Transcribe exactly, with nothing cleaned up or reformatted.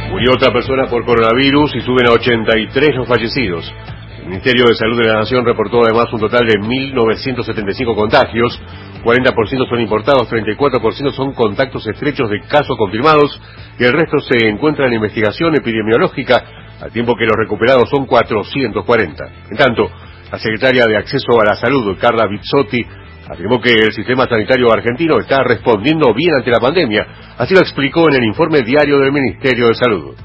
Murió otra persona por coronavirus y suben a ochenta y tres los fallecidos. El Ministerio de Salud de la Nación reportó además un total de mil novecientos setenta y cinco contagios, cuarenta por ciento son importados, treinta y cuatro por ciento son contactos estrechos de casos confirmados y el resto se encuentra en investigación epidemiológica, al tiempo que los recuperados son cuatrocientos cuarenta. En tanto, la secretaria de Acceso a la Salud, Carla Bizzotti, afirmó que el sistema sanitario argentino está respondiendo bien ante la pandemia. Así lo explicó en el informe diario del Ministerio de Salud.